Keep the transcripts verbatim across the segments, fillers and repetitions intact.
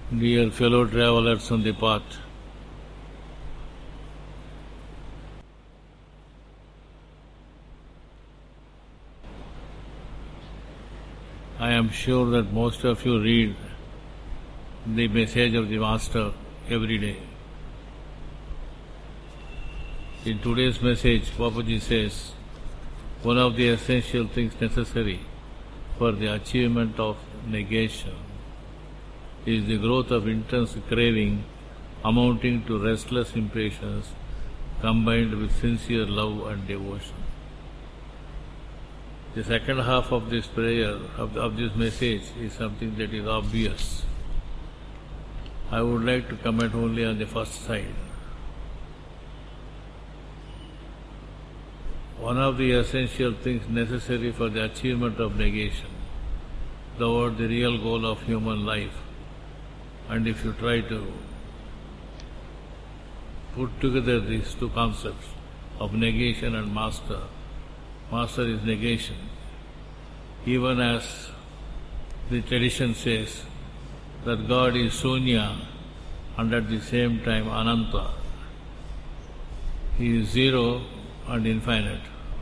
Dear fellow travelers on the path, I am sure that most of you read the message of the Master every day. In today's message, Babaji says, one of the essential things necessary for the achievement of negation is the growth of intense craving amounting to restless impatience combined with sincere love and devotion. The second half of this prayer, of, of this message, is something that is obvious. I would like to comment only on the first side. One of the essential things necessary for the achievement of negation, toward the real goal of human life, and if you try to put together these two concepts of negation and master, master is negation. Even as the tradition says that God is Sunya and at the same time Ananta. He is zero and infinite.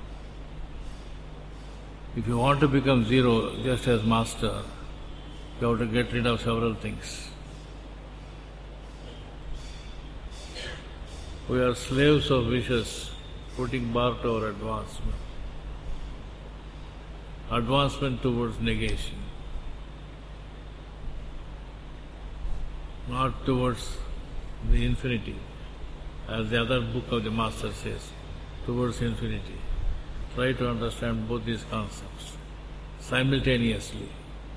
If you want to become zero just as master, you have to get rid of several things. We are slaves of wishes, putting bar to our advancement. Advancement towards negation, not towards the infinity, as the other book of the Master says, towards infinity. Try to understand both these concepts simultaneously.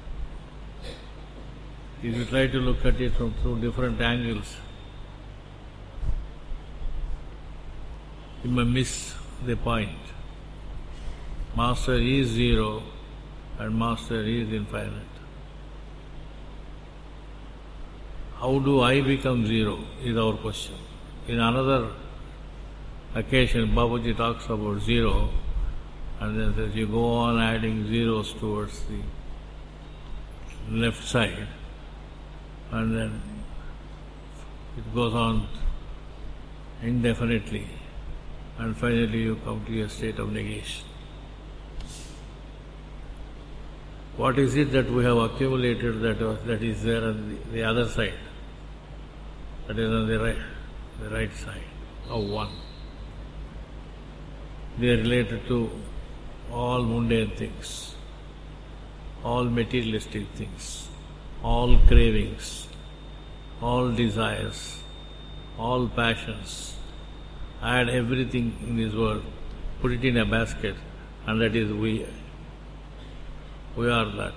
If you try to look at it from through different angles, you may miss the point. Master is zero and Master is infinite. How do I become zero is our question. In another occasion, Babaji talks about zero and then says you go on adding zeros towards the left side and then it goes on indefinitely and finally you come to a state of negation. What is it that we have accumulated that, was, that is there on the, the other side, that is on the right, the right side of one? They are related to all mundane things, all materialistic things, all cravings, all desires, all passions. Add everything in this world, put it in a basket, and that is we. We are that.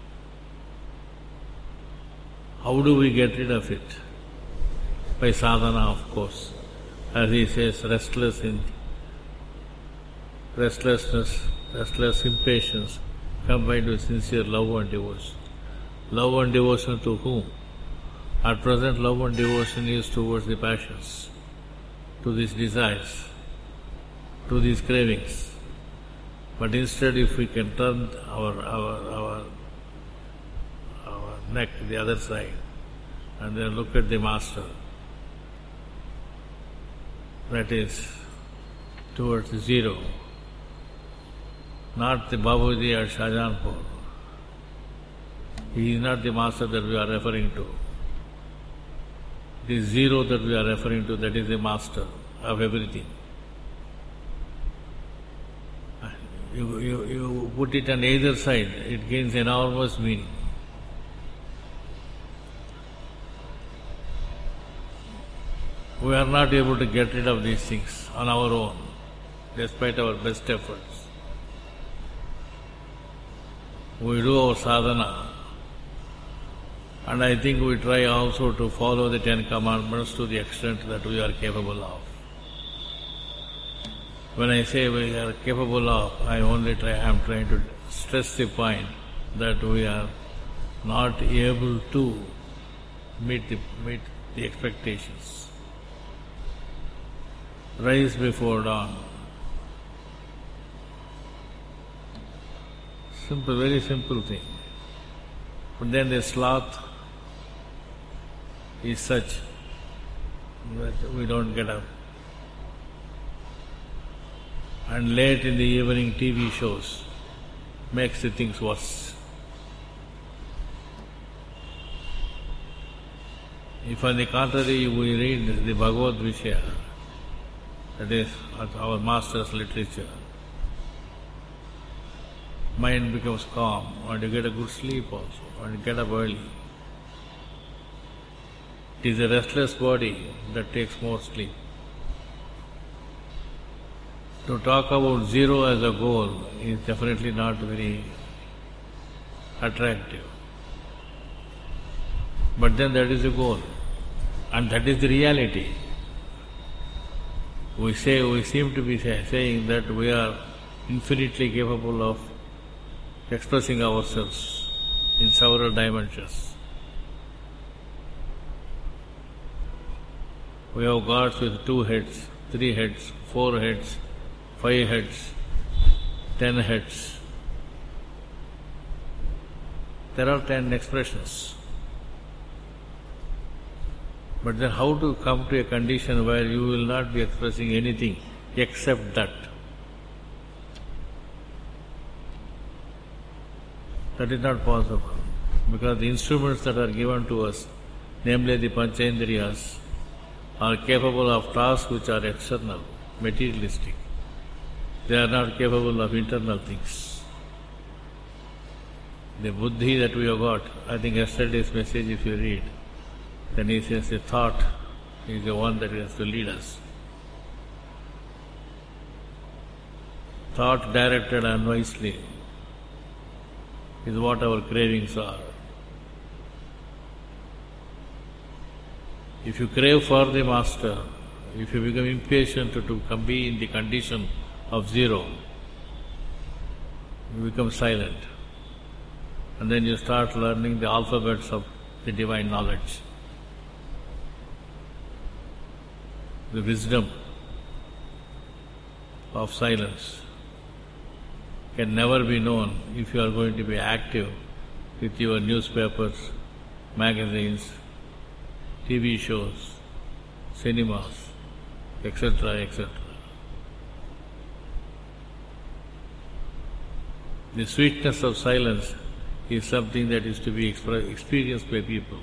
How do we get rid of it? By sadhana, of course. As he says, restless in restlessness, restless impatience, combined with sincere love and devotion. Love and devotion to whom? At present, love and devotion is towards the passions, to these desires, to these cravings. But instead, if we can turn our, our, our, our neck to the other side and then look at the Master, that is towards zero, not the Babaji at Shahjahanpur. He is not the Master that we are referring to. The zero that we are referring to, that is the Master of everything. You, you, you put it on either side, it gains enormous meaning. We are not able to get rid of these things on our own, despite our best efforts. We do our sadhana, and I think we try also to follow the Ten Commandments to the extent that we are capable of. When I say we are capable of, I only try, I am trying to stress the point that we are not able to meet the, meet the expectations. Rise before dawn. Simple, very simple thing. But then the sloth is such that we don't get up. And late in the evening T V shows makes the things worse. If on the contrary we read the Bhagavad Vishaya, that is our master's literature, mind becomes calm and you get a good sleep also and you get up early. It is a restless body that takes more sleep. To talk about zero as a goal is definitely not very attractive. But then that is the goal, and that is the reality. We say, we seem to be say, saying that we are infinitely capable of expressing ourselves in several dimensions. We have gods with two heads, three heads, four heads, five heads, ten heads. There are ten expressions. But then how to come to a condition where you will not be expressing anything except that? That is not possible, because the instruments that are given to us, namely the Panchendriyas, are capable of tasks which are external, materialistic. They are not capable of internal things. The buddhi that we have got, I think yesterday's message if you read, then he says the thought is the one that has to lead us. Thought directed unwisely is what our cravings are. If you crave for the master, if you become impatient to, to come be in the condition of zero, you become silent. And then you start learning the alphabets of the divine knowledge. The wisdom of silence can never be known if you are going to be active with your newspapers, magazines, T V shows, cinemas, et cetera, et cetera. The sweetness of silence is something that is to be experienced by people.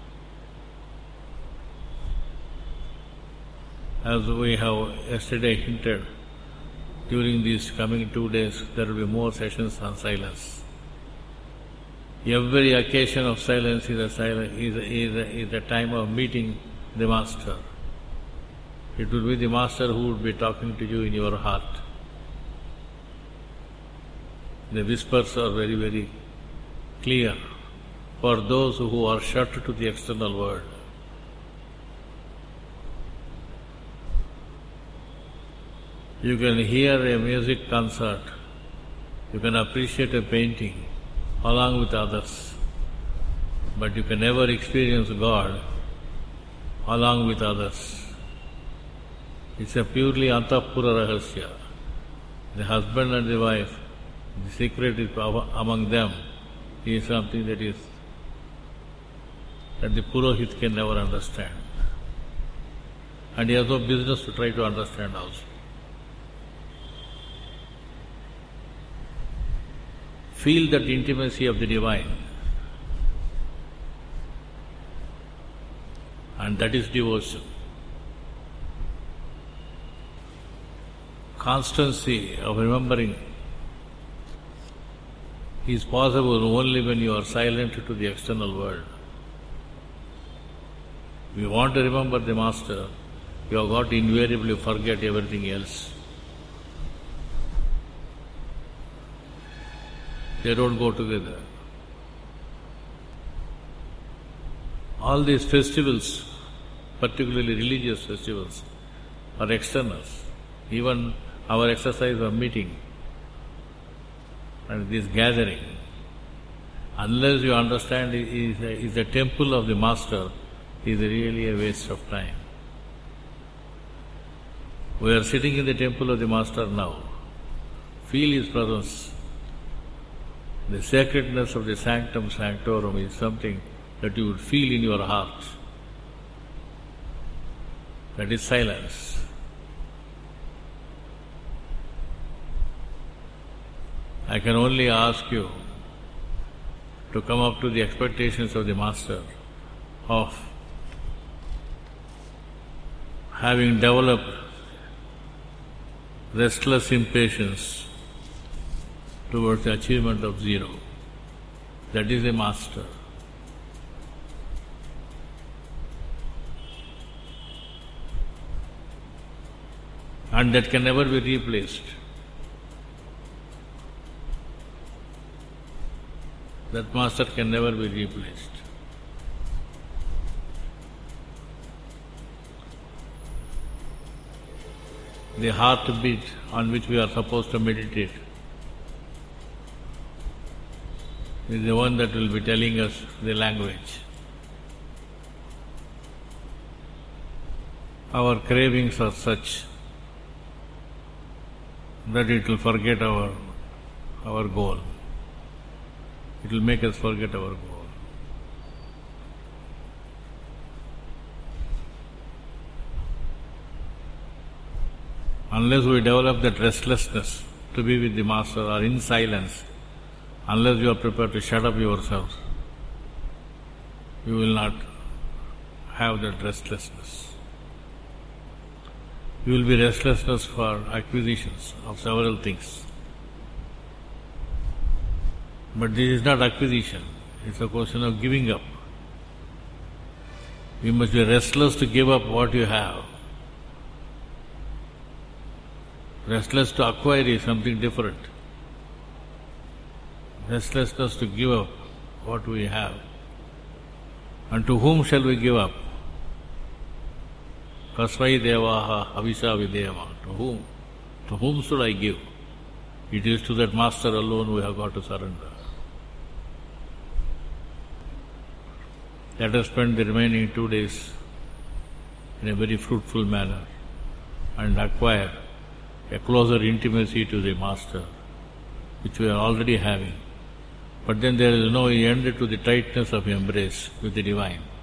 As we have yesterday hinted, during these coming two days there will be more sessions on silence. Every occasion of silence is a, silence, is a, is a, is a time of meeting the Master. It will be the Master who will be talking to you in your heart. The whispers are very, very clear for those who are shut to the external world. You can hear a music concert, you can appreciate a painting along with others, but you can never experience God along with others. It's a purely antapura rahasya. The husband and the wife, the secret is among them is something that is that the Purohit can never understand. And he has no business to try to understand also. Feel that intimacy of the divine, and that is devotion. Constancy of remembering is possible only when you are silent to the external world. If you want to remember the Master, you have got to invariably forget everything else. They don't go together. All these festivals, particularly religious festivals, are externals. Even our exercise of meeting and this gathering, unless you understand it is a, is a temple of the Master, is really a waste of time. We are sitting in the temple of the Master now. Feel His presence. The sacredness of the sanctum sanctorum is something that you would feel in your heart. That is silence. I can only ask you to come up to the expectations of the Master of having developed restless impatience towards the achievement of zero. That is a Master. And that can never be replaced. That Master can never be replaced. The heartbeat on which we are supposed to meditate is the one that will be telling us the language. Our cravings are such that it will forget our, our goal. It will make us forget our goal. Unless we develop that restlessness to be with the Master or in silence, unless you are prepared to shut up yourself, you will not have that restlessness. You will be restlessness for acquisitions of several things. But this is not acquisition, it's a question of giving up. You must be restless to give up what you have. Restless to acquire is something different. Restlessness to give up what we have. And to whom shall we give up? Kasvai devaha avisa videyama. To whom? To whom should I give? It is to that Master alone we have got to surrender. Let us spend the remaining two days in a very fruitful manner and acquire a closer intimacy to the Master, which we are already having. But then there is no end to the tightness of embrace with the Divine.